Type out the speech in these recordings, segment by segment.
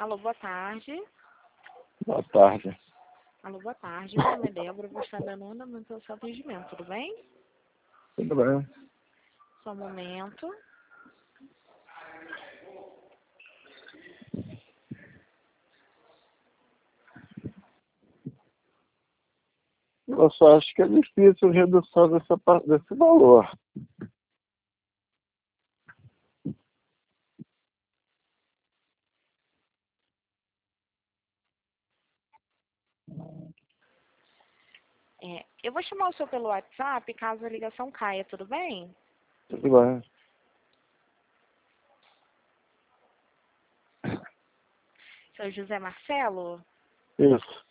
Alô, boa tarde. Boa tarde. Alô, boa tarde. Meu nome é Débora, vou estar dando andamento ao seu atendimento, tudo bem? Tudo bem. Só um momento. Eu só acho que é difícil a redução desse valor. Eu vou chamar o senhor pelo WhatsApp caso a ligação caia, tudo bem? Tudo bem. Seu José Marcelo? Isso.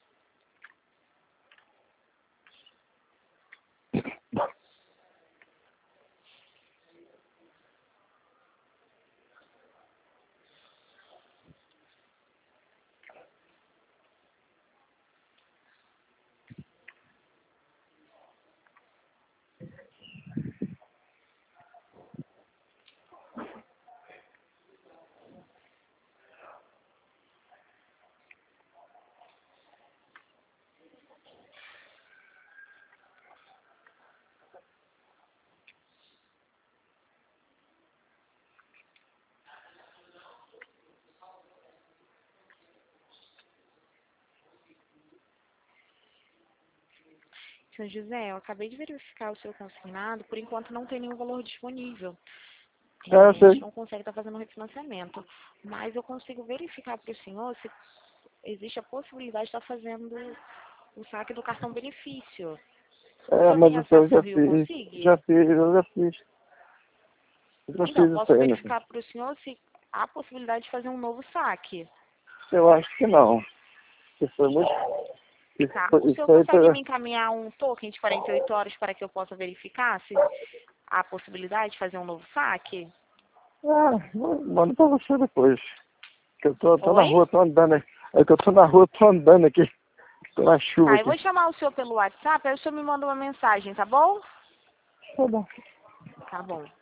Seu José, eu acabei de verificar o seu consignado, por enquanto não tem nenhum valor disponível. A Sei. gente não consegue estar fazendo um refinanciamento, mas eu consigo verificar para o senhor se existe a possibilidade de estar fazendo o saque do cartão benefício. O senhor Mas tem isso eu acesso ao já Rio fiz. Consig? Já fiz, eu já fiz. Eu já Então, fiz isso posso aí, né? verificar para o senhor se há possibilidade de fazer um novo saque. Eu acho que não. Isso foi muito... Tá. O senhor Isso aí consegue foi... me encaminhar um token de 48 horas para que eu possa verificar se há possibilidade de fazer um novo saque? Mando pra você depois. Que eu tô na Oi? rua, tô andando aqui. É que eu tô na rua, tô andando aqui. Tô na chuva Tá, eu aqui. vou chamar o senhor pelo WhatsApp, aí o senhor me manda uma mensagem, tá bom? Tá bom. Tá bom.